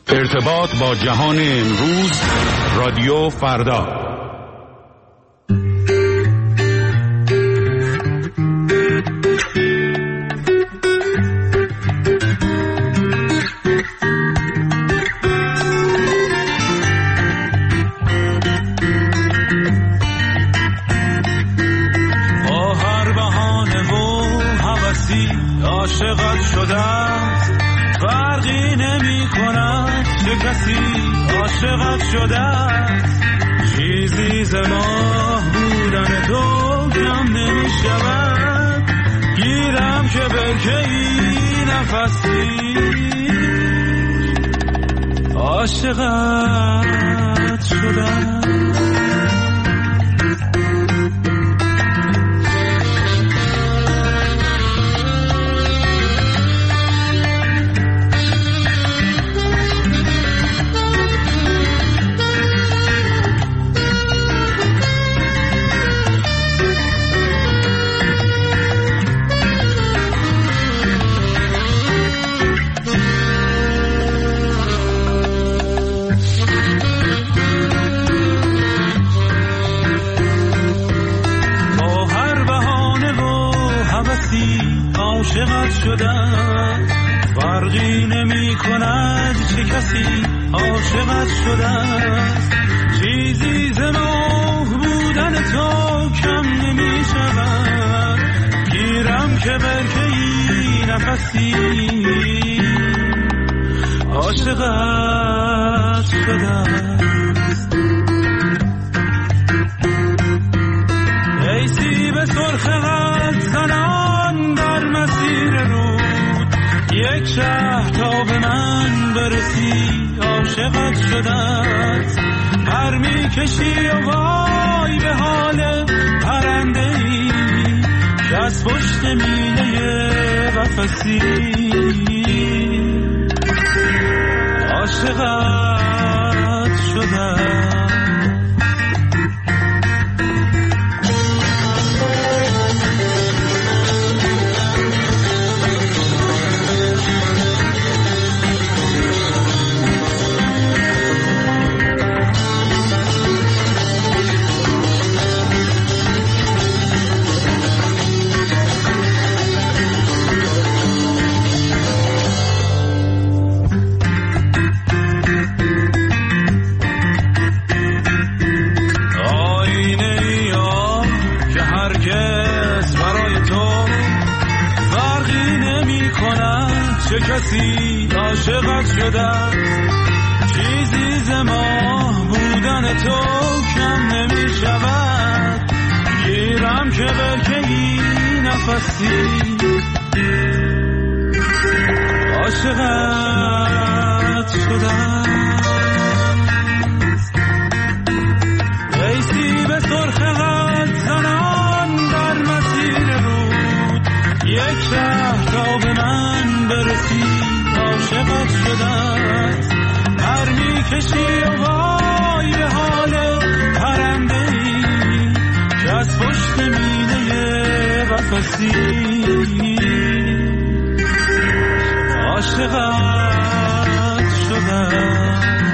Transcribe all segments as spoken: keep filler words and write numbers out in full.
ارتباط با جهان امروز، رادیو فردا. با هر بهانه و هوسی عاشقت شدم، فرقی نمی کند چه کسی عاشقت شده است. چیزی ز ماه بودن تو کم نمی شود، گیرم که برکه‌ای نفسی عاشقت شده است. عاشقت شدم، فرقی نمی کند چه کسی عاشقت شدم. چیزی ز ماه بودن تو کم نمی شود، گیرم که برکه‌ای نفسی عاشقت شدم. ای سیب سرخ قد زنان در مسیر رود، یک شهر تا به من برسی عاشقت شدت. پر می کشی و وای به حال پرنده ای که از پشت میله قفسی عاشقت شدت. چه کسی عاشقت شده، چیزی ز ماه بودن تو کم نمی شود، گیرم که برکه‌ای نفسی عاشقت شده. ای سیب سرخ قد زنان در مسیر رود، یک شهر تا به من برسی عاشقت شدت. پر می کشی و وای به حال پرنده ای که از پشت میله قفسی عاشقت شدت.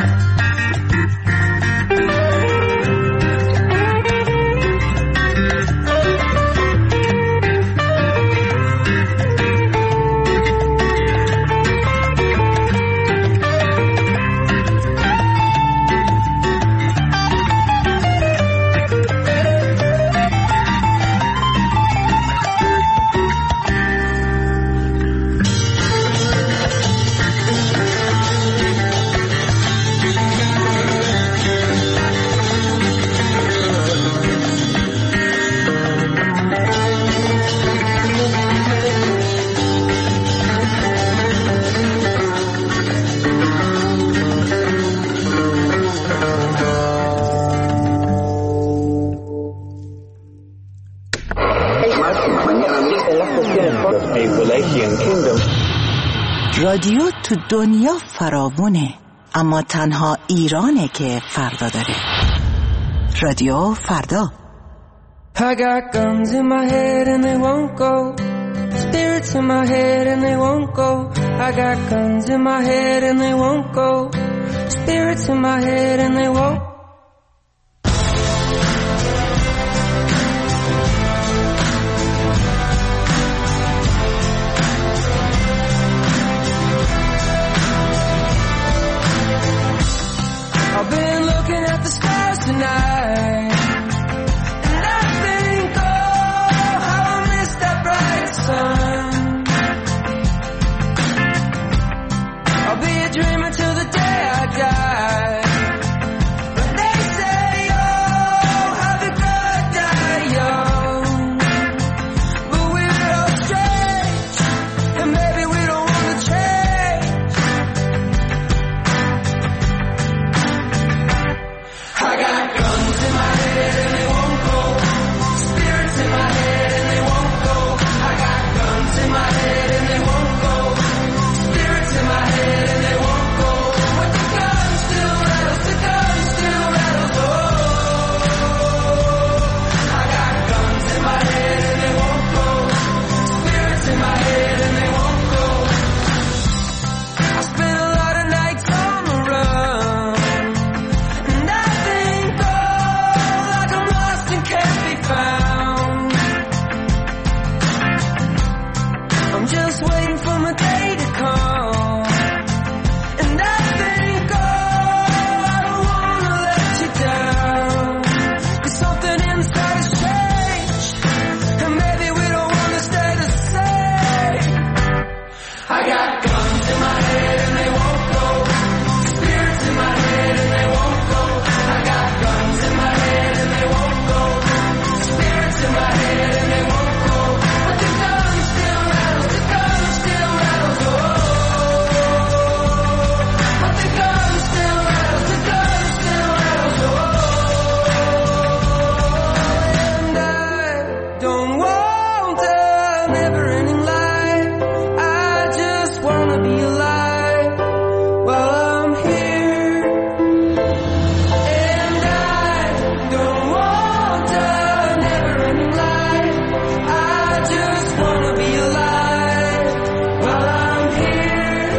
رادیو تو دنیا فراوونه، اما تنها ایرانه که فردا داره. رادیو فردا. I got guns in my head and they won't go. Spirits in my head and they won't go. I got guns in my head and they won't go. spirits in my head and they won't. I've been looking at the stars tonight, and I think, oh, how I miss that bright sun. I'll be a dreamer till the day I die. But they say, oh, how the good die young. But we're all strange, and maybe we don't want to change. I got guns in my head and they won't go. Spirits in my head and they won't go. I got guns in my head and they won't go. Spirits in my head and they won't go. But the gun still rattles, the gun still rattles. Oh, I got guns in my head and they won't go. Spirits in my head and they won't go. I spent a lot of nights on the run, and I think, oh, like I'm lost and can't be found. I'm just waiting for my day to come, and I think, oh, I don't wanna let you down. 'Cause something inside has changed, and maybe we don't wanna stay the same. I got guns in my head and they won't go. Spirits in my head and they won't go. I got guns in my head and they won't go. Spirits in my head and they won't go. But the gun still rattles, the gun still rattles. Oh, but the gun still rattles, the gun still rattles. Oh, and I don't want a never-ending life. I just wanna be alive while I'm here. And I don't want a never-ending life. I just wanna be alive while I'm here.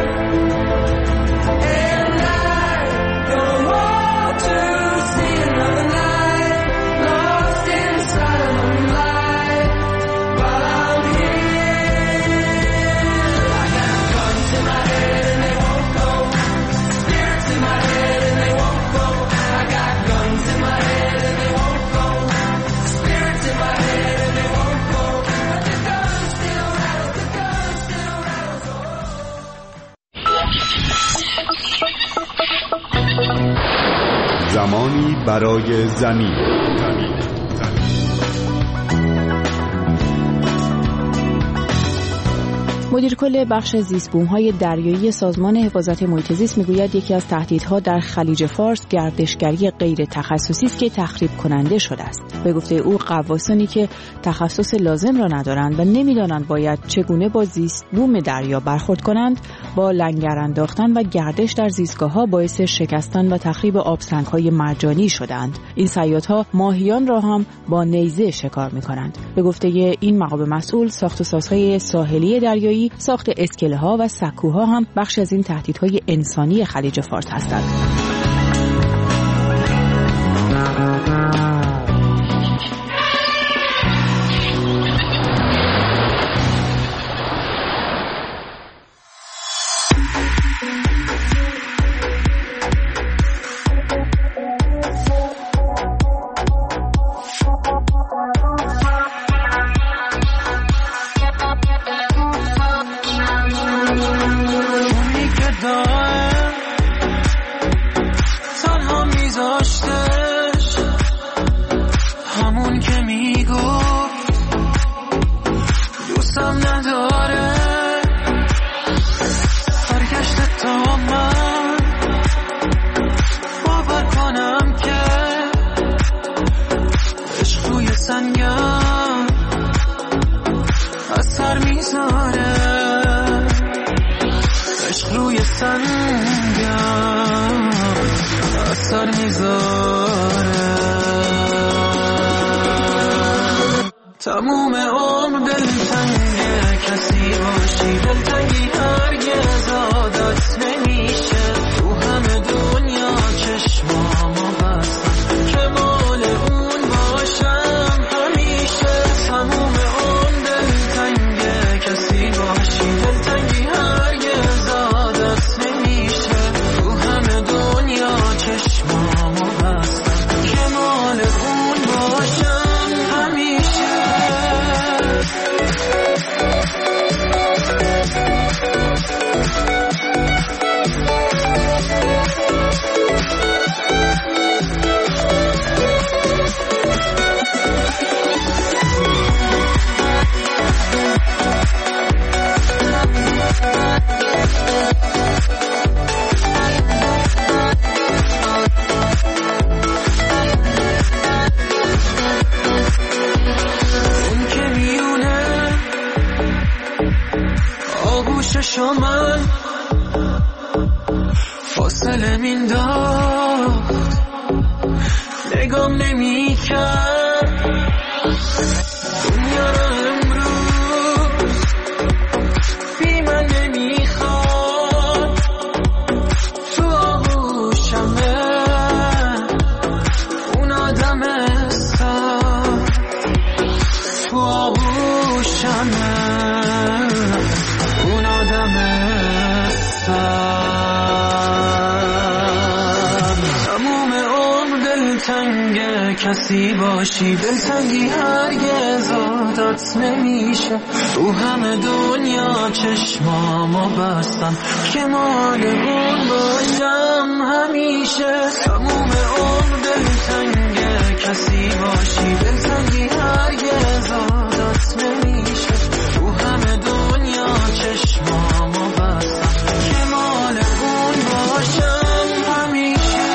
And I don't want to see another night lost inside a lonely life while I'm here. I got guns in my head and they won't go. Spirits in my head and they won't go. I got guns in my head and they won't go. Spirits in my head and they won't go. But the gun still rattles, the gun still rattles. زمانی برای زمین. مدیر کل بخش زیست‌بوم‌های دریایی سازمان حفاظت محیط زیست میگوید یکی از تهدیدها در خلیج فارس گردشگری غیر تخصصی است که تخریب کننده شده است. به گفته او غواصانی که تخصص لازم را ندارند و نمی‌دانند باید چگونه با زیست‌بوم دریا برخورد کنند، با لنگر انداختن و گردش در زیستگاه‌ها باعث شکستن و تخریب آبسنگ‌های مرجانی شدند. این صیادها ماهیان را هم با نیزه شکار می‌کنند. به گفته این مقام مسئول، ساخت و سازهای ساحلی دریایی، ساخت اسکله‌ها و سکوها هم بخش از این تهدیدهای انسانی خلیج فارس هستند. تموم عمر دلتنگ کسی باشی، دلتنگی هرگز عادت نمیشه، تو همه دنیا دلم این داخت نگام نمی کرد دنیا رو امروز بی من نمی خواد تو آغوشمه اون آدم سر تو آغوشمه اون آدم سر دلتنگ کسی باشی دلتنگی هرگز عادت نمیشه تو همه دنیا چشمامو بستم که مال اون باشم همیشه تموم عمر دلتنگ کسی باشی دلتنگی هرگز عادت نمیشه تو همه دنیا چشمامو بستم که مال اون باشم همیشه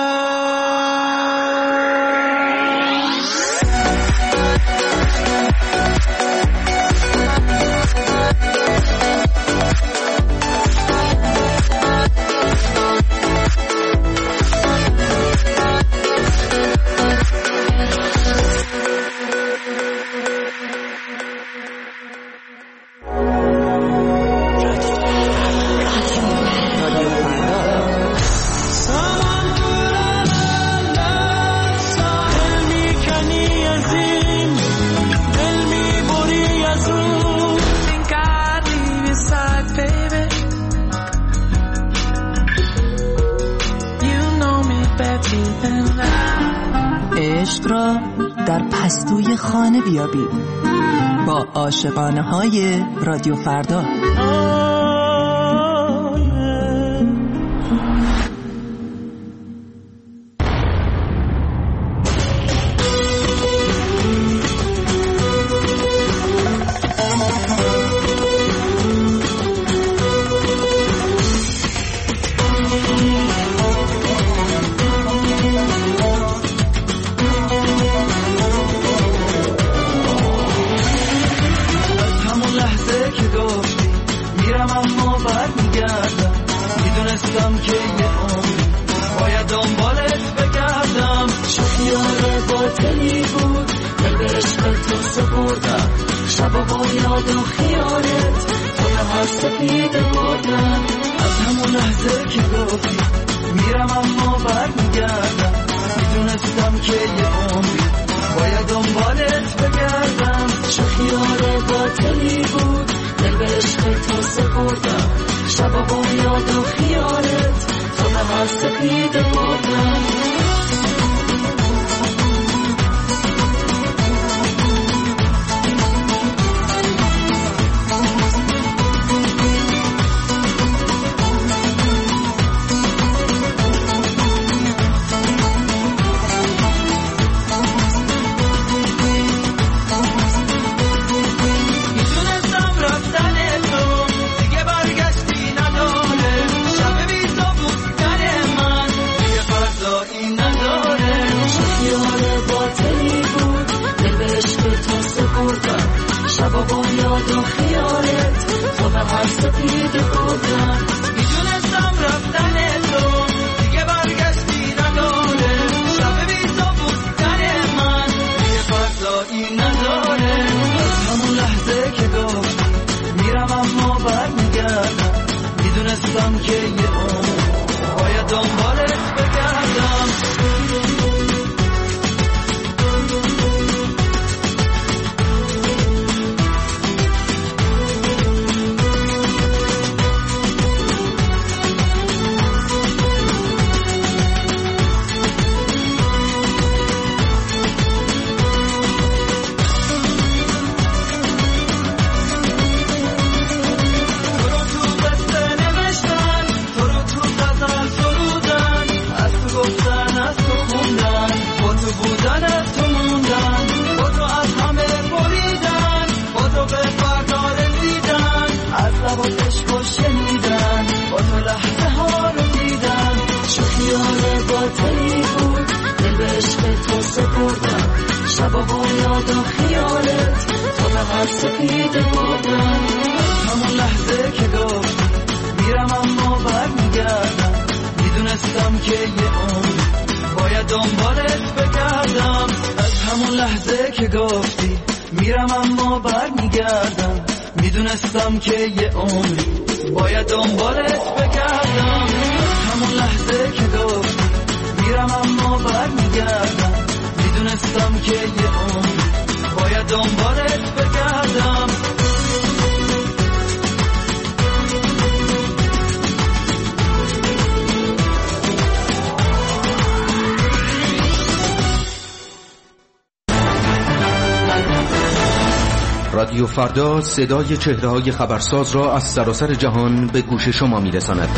عشق را در پستوی خانه بیابید با عاشقانه های رادیو فردا. که یه عمر باید دنبالت بگردم. از همون لحظه که گفتی میرم اما بر میگردم، میدونستم که یه عمری باید دنبالت بگردم. از همون لحظه که گفتی میرم اما بر میگردم، میدونستم که یه عمری باید دنبالت بگردم. رادیو فردا صدای چهره‌های خبرساز را از سراسر جهان به گوش شما می‌رساند.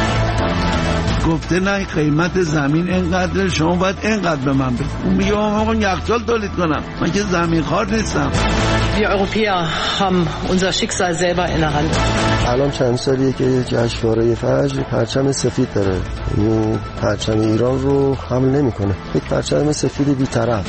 گفته نه قیمت زمین اینقدر، شما باید اینقدر به من بدید. اون میگه آقا یخچال تولید کنم، من که زمین خوار نیستم. Wir Europäer haben unser Schicksal selber in der Hand. الان چند سالیه که جشنواره فجر پرچم سفید داره، این پرچم ایران رو حمل نمی‌کنه، یک پرچم سفید بی‌طرف.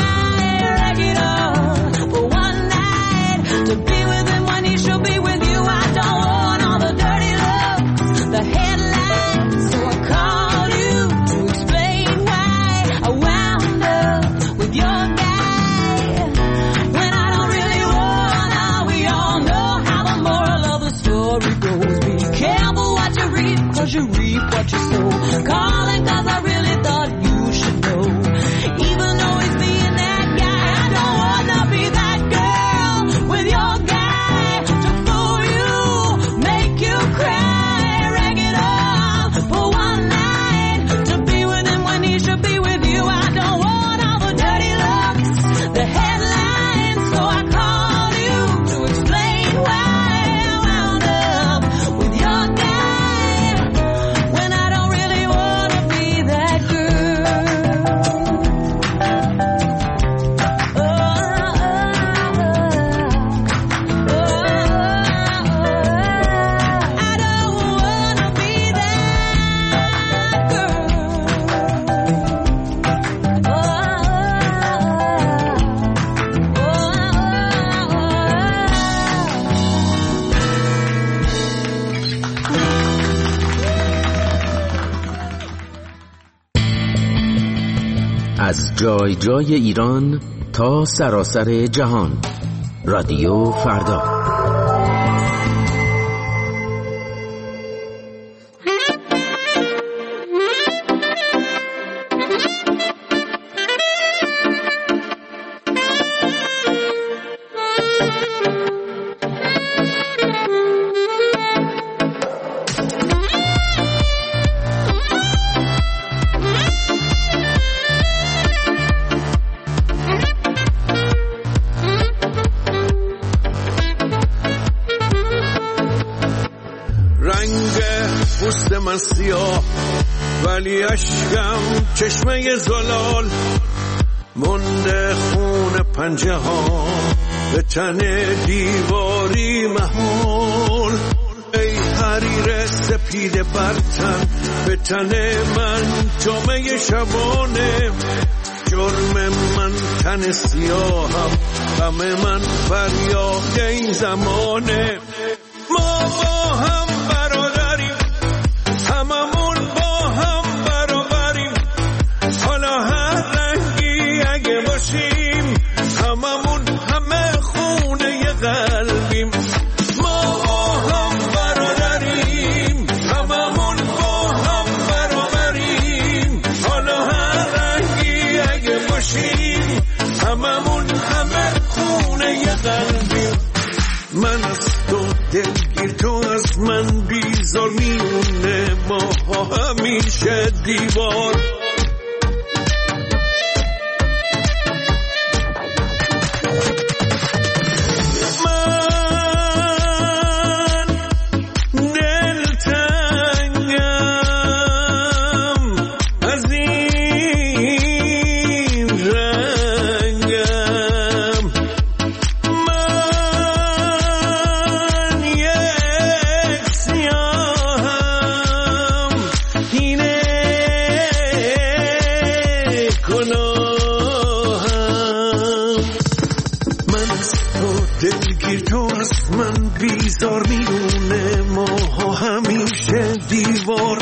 To be with him when he should be with you. از جای جای ایران تا سراسر جهان. رادیو فردا. من سیاه ولی اشکم چشمه زلال، مونده خون پنجه ها به تن دیواری محال. ای حریر سپید برتن به تن من جامه شبانه، جرم من تن سیاهم، غم من فریاد این زمانه. ما با هم برادریم، هممون با هم برابریم، حالا هر رنگی اگه باشیم، هممون همه خونه قلبیم. ما با هم برادریم، هممون با هم برابریم، حالا هر رنگی اگه باشیم، هممون همه خونه قلبیم. من از تو دلگیر، تو از من بیزار، میونه ما همیشه دیوار. بیزار میونه ما همیشه دیوار.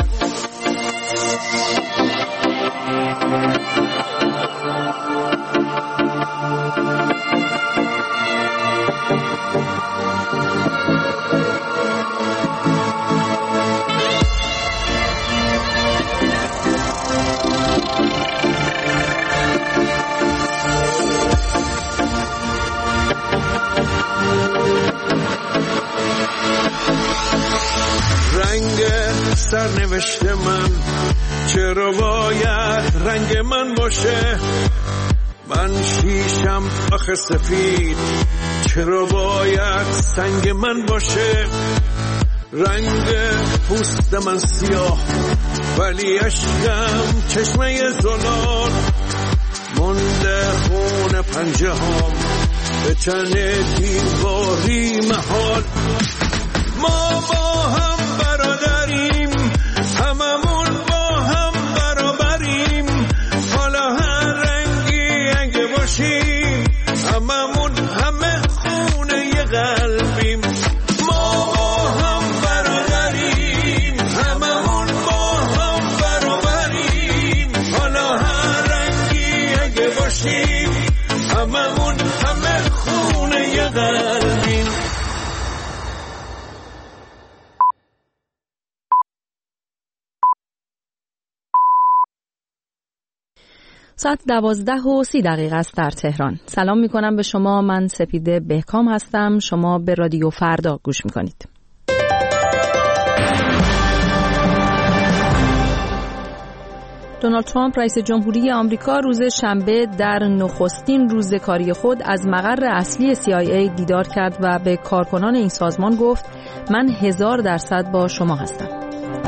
سرنوشت من چرا باید رنگ من باشه؟ من شیشم آخه سفید، چرا باید سنگ من باشه؟ رنگ پوست من سیاه ولی اشکم چشمه زلال، مونده خون پنجه هم به تن دیواری محال. ما با هم برادریم، هممون با هم برابریم، حالا هر رنگی اگه باشیم، هممون همه خونه قلبیم. ما با هم برادریم، هممون با هم برابریم، حالا هر رنگی اگه باشیم، هممون همه خونه قلبیم. ساعت دوازده و سی دقیقه است در تهران. سلام می کنم به شما، من سپیده بهکام هستم. شما به رادیو فردا گوش می کنید. دونالد ترامپ رئیس جمهوری آمریکا روز شنبه در نخستین روز کاری خود از مقر اصلی سی آی ای دیدار کرد و به کارکنان این سازمان گفت من هزار درصد با شما هستم.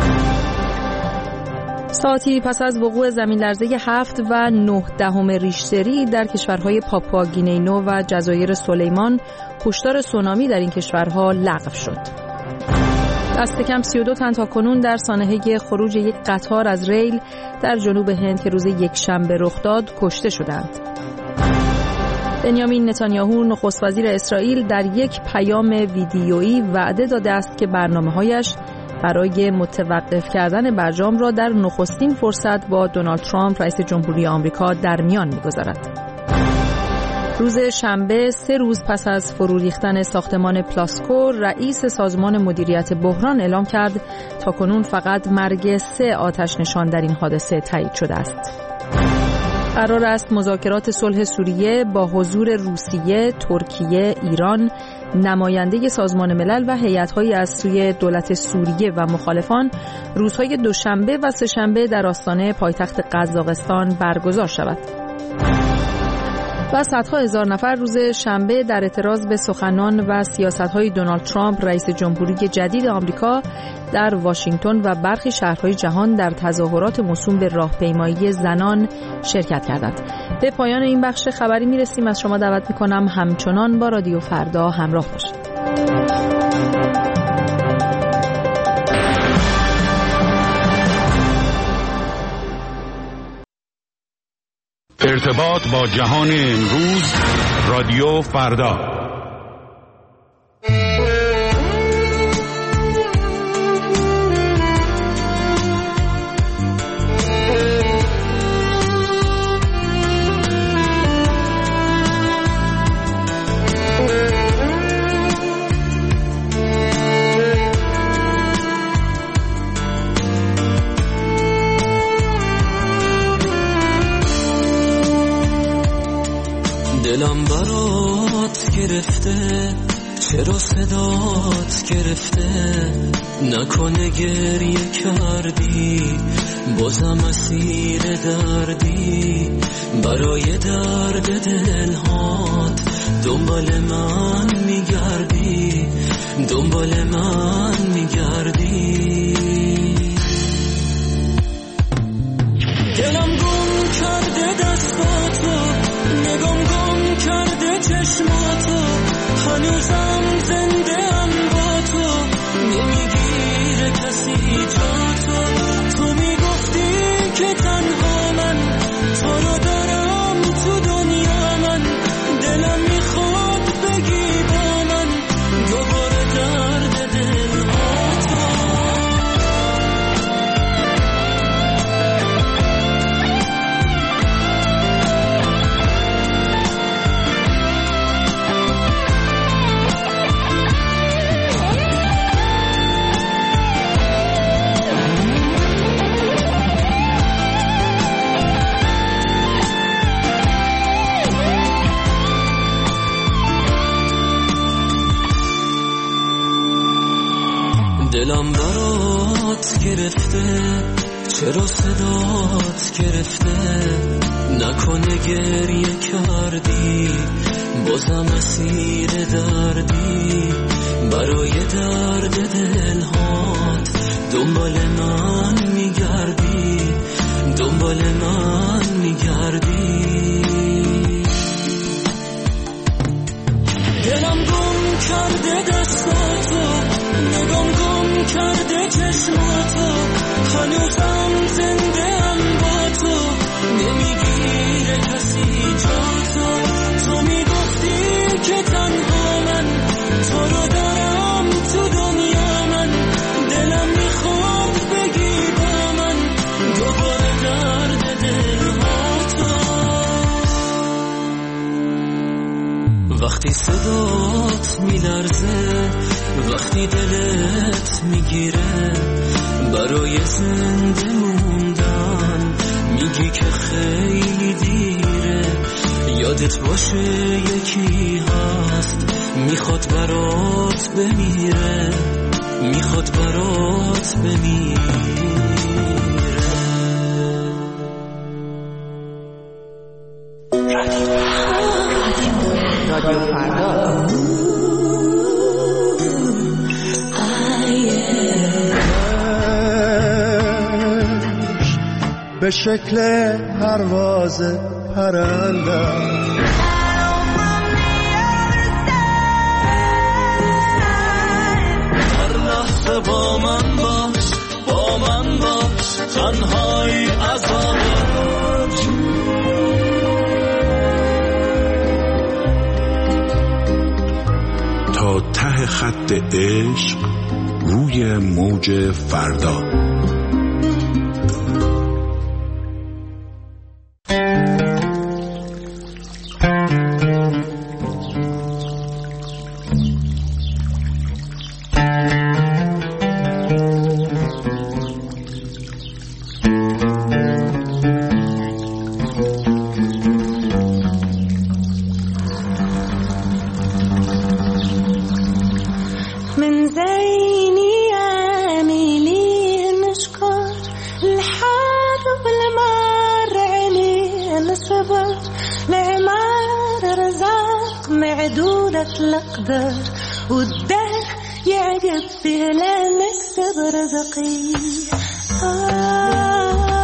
ساعتی پس از وقوع زمین لرزه هفت و نه دهم ریشتری در کشورهای پاپوا گینی-نو و جزایر سلیمان، هشدار سونامی در این کشورها لغو شد. دست کم سی و دو تن تاکنون در سانحه خروج یک قطار از ریل در جنوب هند که روز یکشنبه رخ داد کشته شدند. بنیامین نتانیاهو نخست وزیر اسرائیل در یک پیام ویدیویی وعده داده است که برنامه‌هایش برای متوقف کردن برجام را در نخستین فرصت با دونالد ترامپ رئیس جمهوری آمریکا در میان می‌گذارد. روز شنبه سه روز پس از فرو ریختن ساختمان پلاسکو، رئیس سازمان مدیریت بحران اعلام کرد تاکنون فقط مرگ سه آتش نشان در این حادثه تایید شده است. قرار است مذاکرات صلح سوریه با حضور روسیه، ترکیه، ایران، نماینده سازمان ملل و هیئت‌هایی از سوی دولت سوریه و مخالفان روزهای دوشنبه و سه‌شنبه در آستانه پایتخت قزاقستان برگزار شود. و صدها هزار نفر روز شنبه در اعتراض به سخنان و سیاست‌های دونالد ترامپ رئیس جمهوری جدید آمریکا در واشنگتن و برخی شهرهای جهان در تظاهرات موسوم به راهپیمایی زنان شرکت کردند. به پایان این بخش خبری میرسیم. از شما دعوت میکنم همچنان با رادیو فردا همراه باشید. ارتباط با جهان امروز، رادیو فردا. دلم برات گرفته، چرا صدات گرفته، نکنه گریه کردی، بازم اسیر دردی، برای درد دلهات دنبال من میگردی، دنبال من میگردی. دلم گم کرده دستاتو، نگام گم کرده چشماتو، هنوزم زنده ام با تو، نمیگیره کسی جاتو. تو میگفتی که تنها من تو رو دارم تو دنیا، من دلم میخواد بگی با من دوباره درد دلهاتو. دلم برات گرفته، چرا صدات گرفته، نکنه گریه کردی، بازم اسیر دردی، برای درد دلهات دنبال من میگردی، دنبال من میگردی. دلم گم کرده دستاتو، نگام گم کرده چشماتو، هنوزم زنده ام با تو، نمیگیره کسی جاتو. تو میگفتی که تنها من تو رو دارم تو دنیا، من دلم میخواد بگی با من دوباره درد دلهاتو. وقتی صدات میلرزه، وقتی دلت میگیره، برای زنده موندن میگی که خیلی دیره. یادت باشه یکی هست میخواد برات بمیره، میخواد برات بمیره. رادیو فردا. به شکل پرواز پرنده هر لحظه با من باش، با من باش، تنهایی عذابت. تا ته خط عشق روی موج فردا. الأقدار والدهر يعجب فيه لنكسب رزقي. آه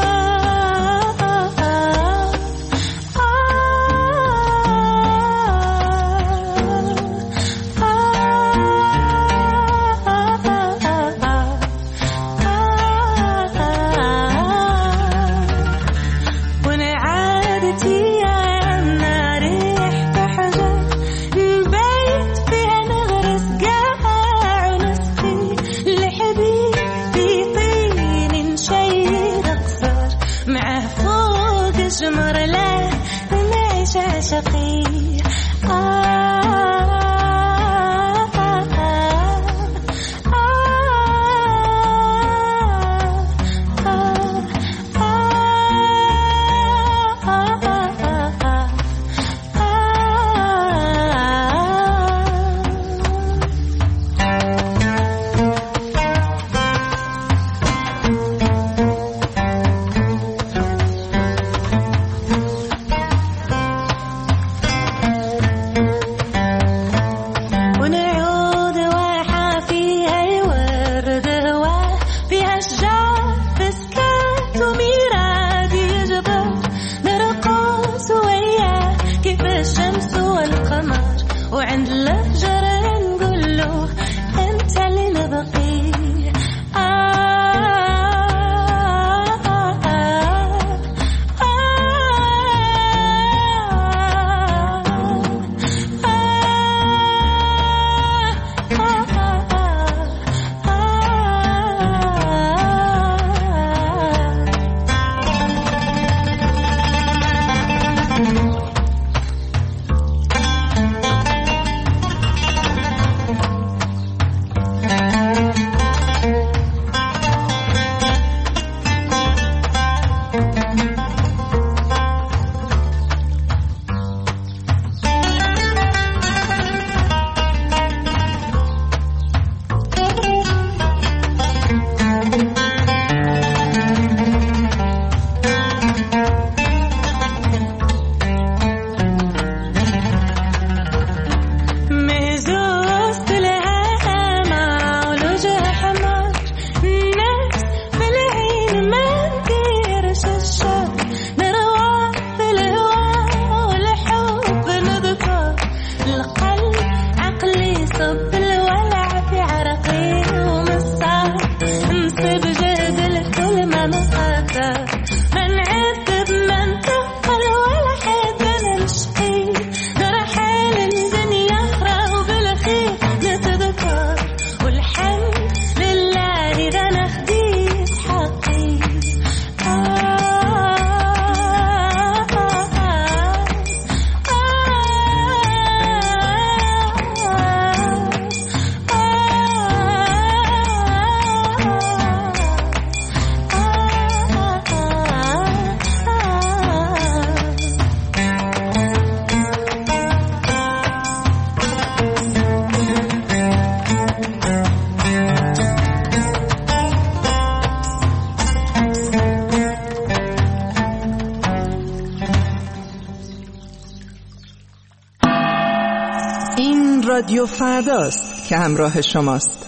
رادیو فرداست که همراه شماست.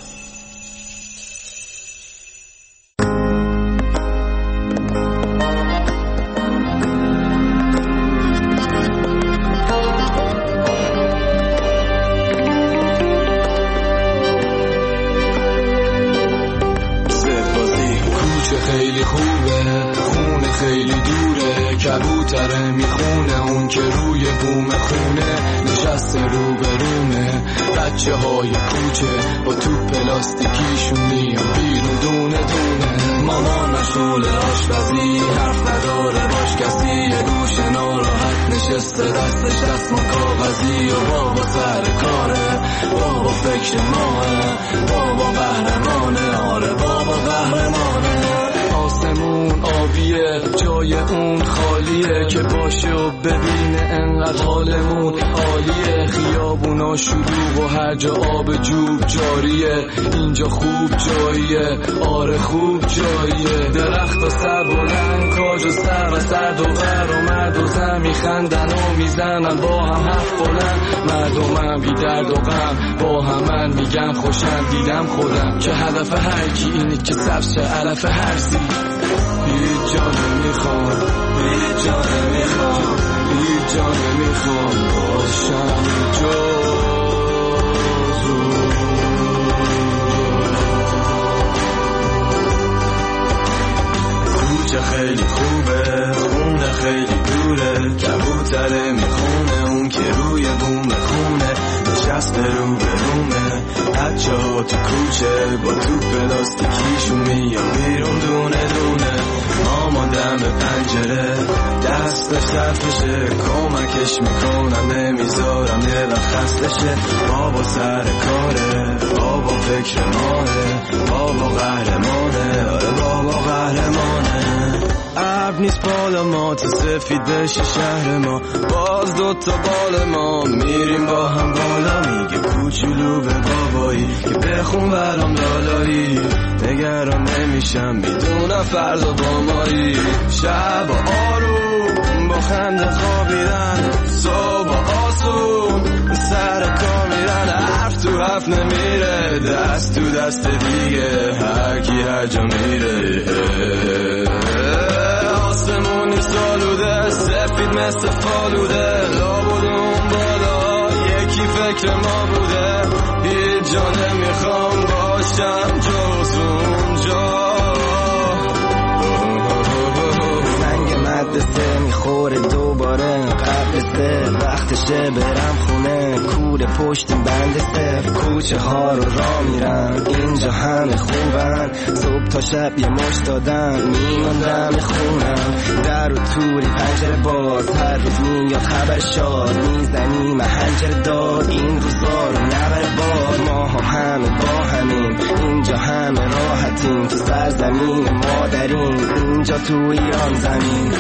کوچه خیلی خوبه، خونه خیلی دوره، کبوتره میخونه اون که روی بوم خونه نشسته رو برومه. بچه های کوچه با تو پلاستیکیشون میان بیرون دونه دونه. مامان مشغول آشپزی حرف نداره باش کسی، یه گوشه ناراحت نشسته دستش دستمال کاغذی. و بابا سر کاره، بابا فکر ماه، بابا قهرمانه، آره بابا قهرمانه. آسمون آبیه جای اون خالیه که باشه و ببینه انقدر حالمون عالیه. خیابونا شلوغ و هر جا آب جوب جاریه، اینجا خوب جاییه، آره خوب جاییه. درخت و سر بلند کاج و سر و سرد و غر و مرد و زن میخندن و میزنن با هم حرف بلند. مردمم بی درد و غم با همن میگن خوشم. دیدم خودم که هدف هر کی اینه که سبز شه علف هر سی. هیچ جا نمیخوام، هیچ جا نمیخوام، هیچ جا نمیخوام باشم جز کوچه خیلی خوبه، خونه خیلی دوره، کبوتره میخونه اون که روی بوم خونه نشسته رو برومه. بچه ها تو کوچه با تو پلاستیکیشون میان بیرون دونه دونه. ماما دم پنجره دستش صرفشه، کمکش میکنم نمیذارم یه وقت خستشه. بابا سر کاره، بابا فکر ماه، بابا قهرمانه، آره بابا قهرمانه. ابر نیست بالا ما تو سفید بشه شهر ما، باز دوتا بال ما میریم با هم بالا. میگه کوچولو به بابایی که بخون برام لالایی، نگران نمیشم میدونم فردا با مایی. شب آروم با خنده خوابیدن، صبح آسون سر کار میرن. حرف تو حرف نمیره، دست تو دست دیگه، هر کی هر جا میره. آسمونی سالوده سفید مثل فالوده، لابد اون بالا یکی فکر ما بوده. هیچ جا نمیخوام باشم جز اونجا. زنگ مدرسه میخوره دوباره قبل سه، وقتشه برم خونه کوره پشت بند صف. کوچه ها رو را میرم اینجا همه خوبن، صبح تا شب یه مش دادم میموندم خونم. در و توری پنجره باز، هر روز میاد خبر شاد، میزنی محنجر داد این روزا رو نبر باد. ما هم همه با همین اینجا همه راحتیم، تو سرزمین مادرین اینجا تو ایران زمین.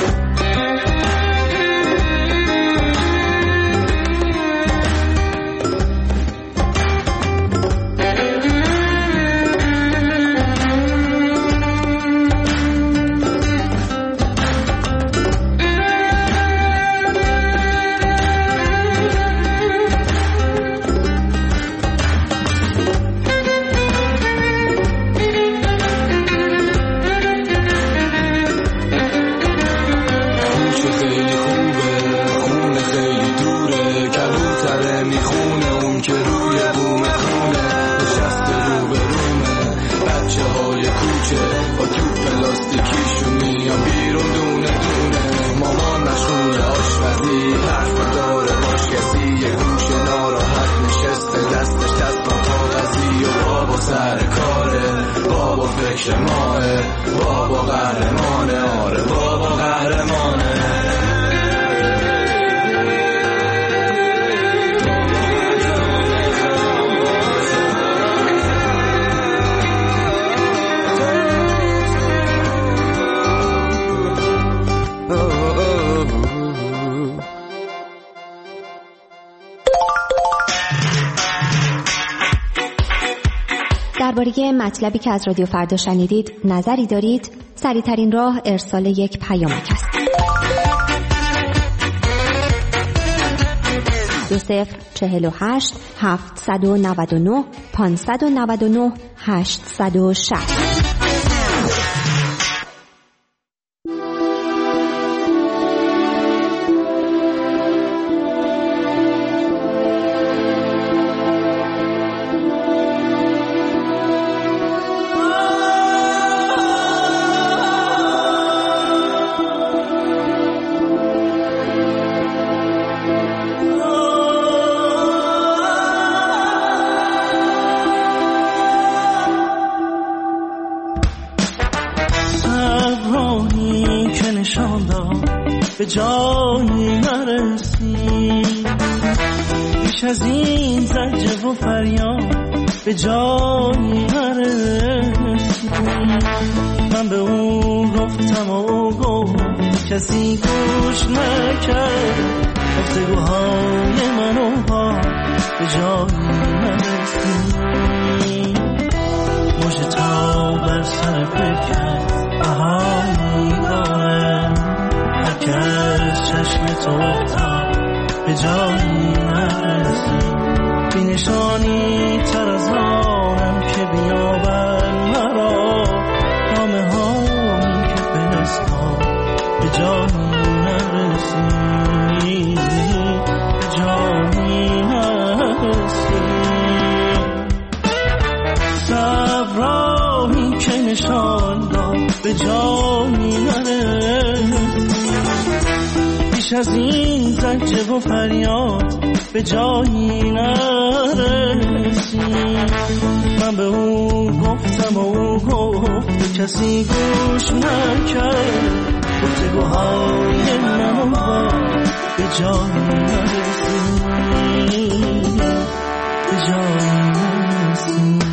درباره مطلبی که از رادیو فردا شنیدید نظری دارید؟ سریع‌ترین راه ارسال یک پیامک است. دو صفر چهل و هشت هفتصد و نود و نه پانصد و نود و نه هشتصد و شصت. جایی نرسی، بیش از این زجر و فریاد به جایی نرسی. من به اون گفتم و او گفت، کسی گوش نکرد گفتگوهای منو با به جایی نرسی. مژه تا بر سر بکرد بهایی دارم، هر که از چشم تو افتاد به جایی نرسی. بی نشانی تر از آنم که بیابن مرا، نامه هایی که فرستاد به جایی نرسی، به جایی نرسی. صبرایی که نشان داد به جایی نرسی، بیش از این زجر و فریاد به جایی نرسی. من به او گفتم و او گفت، کسی گوش نکرد گفتگوهای منو با به جایی نرسی، به جایی نرسی.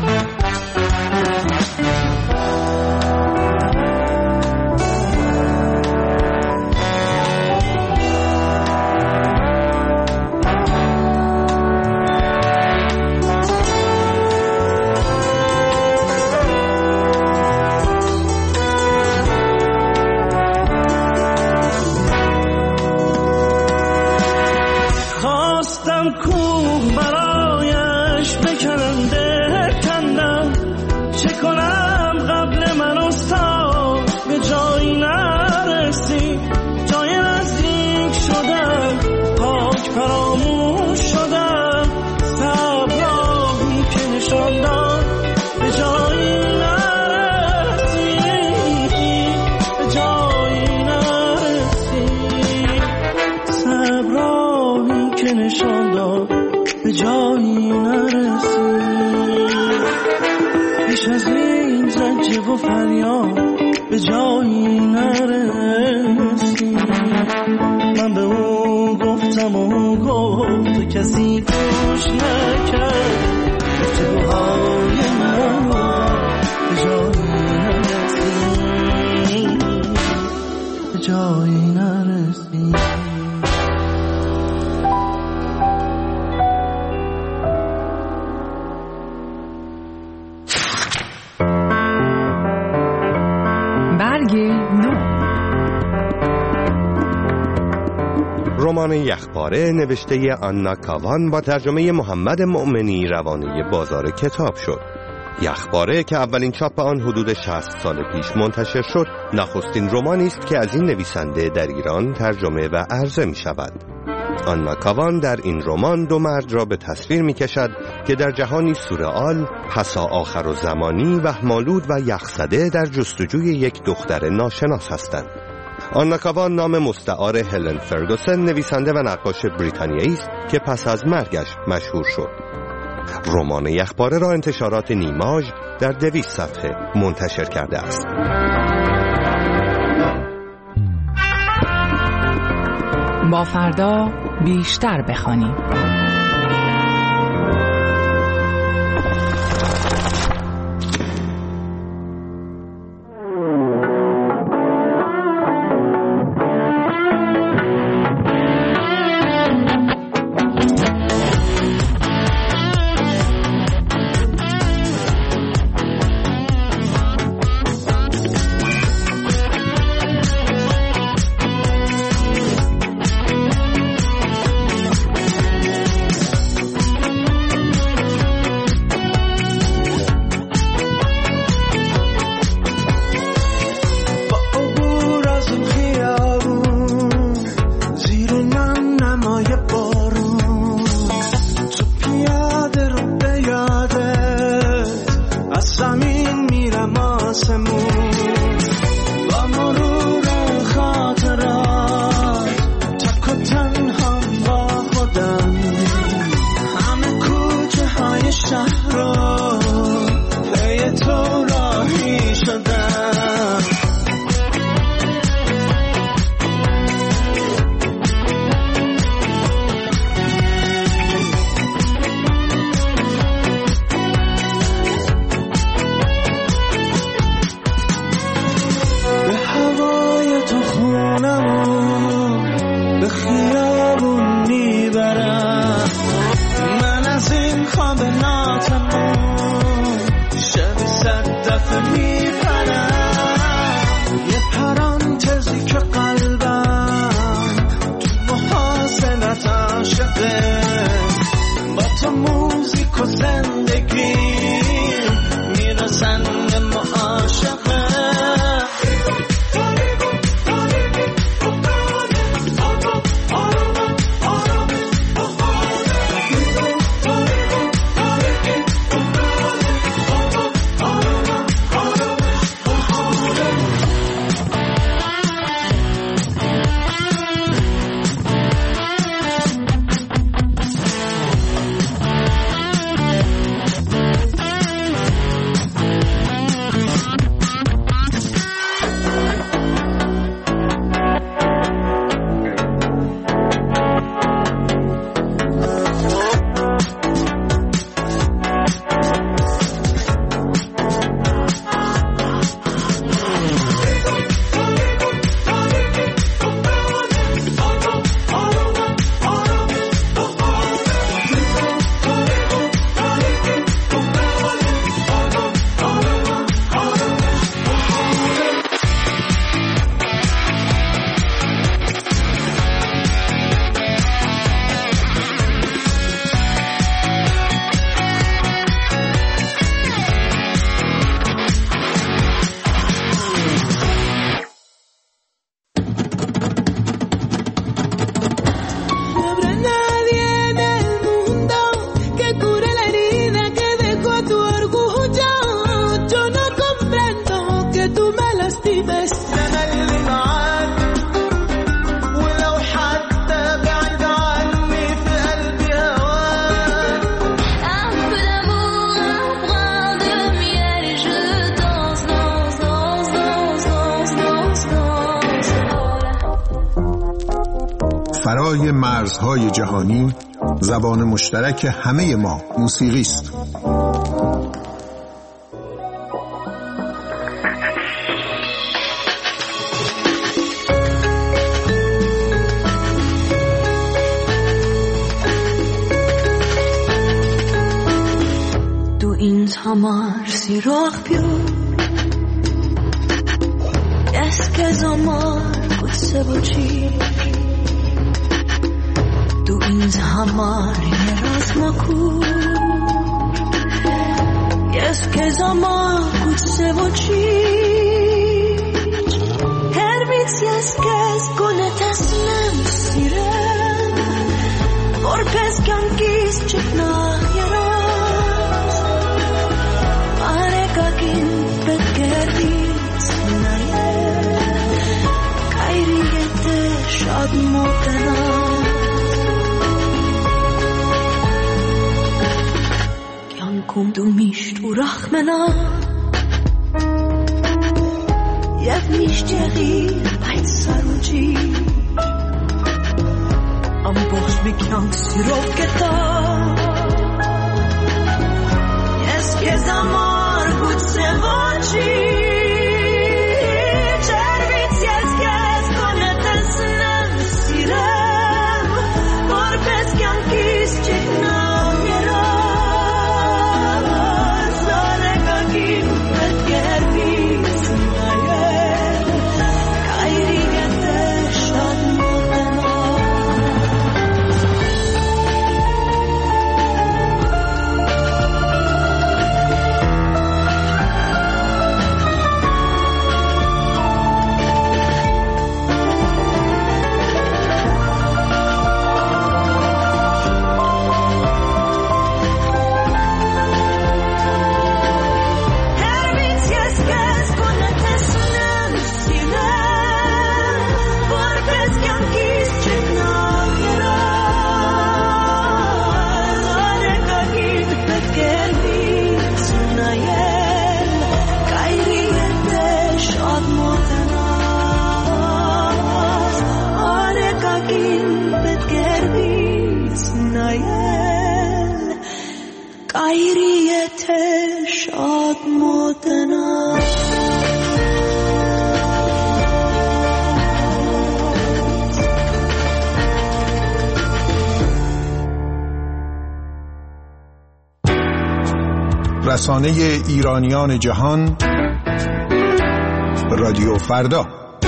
به جایی نرسی، بیش از این زجر و فریاد به جایی نرسی. من به او گفتم و او گفت، کسی گوش نکرد گفتگوهای من به جایی نرسی، به جایی نرسی. رمان یخباره نوشته آنا کاوان با ترجمه محمد مؤمنی روانه بازار کتاب شد. یخباره که اولین چاپ آن حدود شصت سال پیش منتشر شد، نخستین رمانی است که از این نویسنده در ایران ترجمه و عرضه می شود. آنا کاوان در این رمان دو مرد را به تصویر می کشد که در جهانی سورئال، پسا آخر و زمانی، وهم‌آلود و یخزده در جستجوی یک دختر ناشناس هستند. آنا کاوان نام مستعار هلن فرگوسن، نویسنده و نقاش بریتانیایی است که پس از مرگش مشهور شد. رمان یخباره را انتشارات نیماژ در دویست صفحه منتشر کرده است. با فردا بیشتر بخوانیم. فرای مرزهای جهانی زبان مشترک همه ما موسیقی است. Tamar si rach più Es che zamar kut se bochi Du ins hamar yeras maku Es che zamar kut se bochi Her bit yes kes konet asnem sire Vor pes kan kis chitna yeras شاد موتنا کیان کمدو میشت و رخمنا یف میشت غیر باید سروجی ام بخش بکیان سیروف کتا یس که زمار بود سوانچی رسانه ایرانیان جهان رادیو فردا.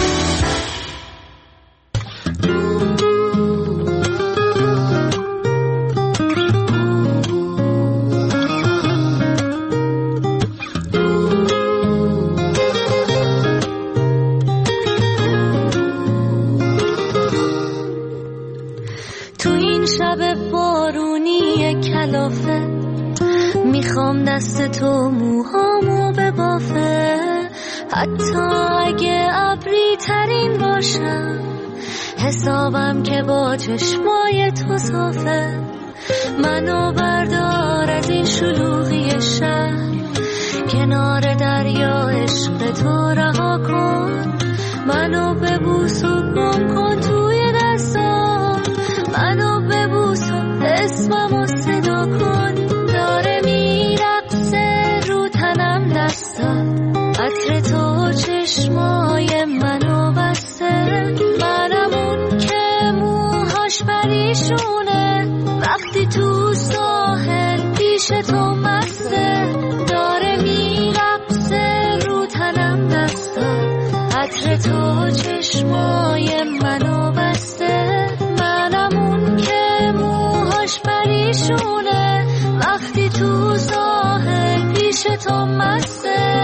تو این شب بارونی کلافه میخوام دست تو موهامو ببافه حتی اگه ابری ترین باشم حسابم که با چشمای تو صافه منو بردار از این شلوغی شهر کنار دریا عشق تو رها کن منو ببوس و گم کن توی دستام منو ببوس و اسممو صدا کن داره میرقصه رو تنم دستات عطر تو چشمای منو بسته منم اون که موهاش پریشونه وقتی تو ساحل پیش تو مسته داره میرقصه رو تنم دستات عطر تو چشمای منو بسته منم اون که موهاش پریشونه وقتی تو ساحل پیش تو مسته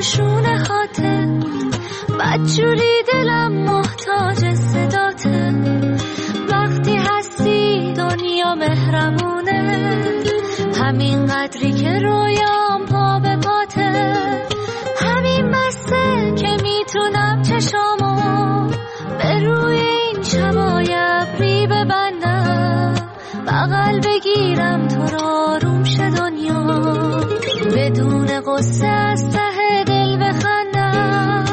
شونه هاته، بدجوری دلم محتاج صداته. وقتی هستی دنیا مهربونه، همین قدری که رویام پا به پاته. همین بسته که میتونم چشامو به روی این شبای ابری ببندم، بغل بگیرم تو رو آروم شه دنیا، بدون قصه از ته دل بخندم.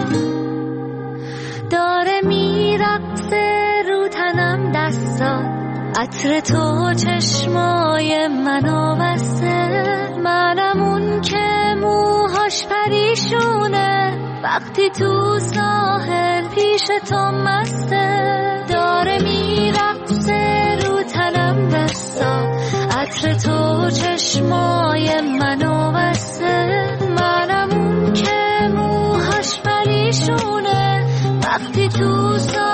داره میرقصه رو تنم دستات، عطر تو چشمای منو بسته. منم اون که موهاش پریشونه، وقتی تو ساحل پیش تو مسته. داره میرقصه رو تنم دستا، عطر تو چشمای منو بسته. منم اون که موهاش پریشونه، وقتی تو ساحل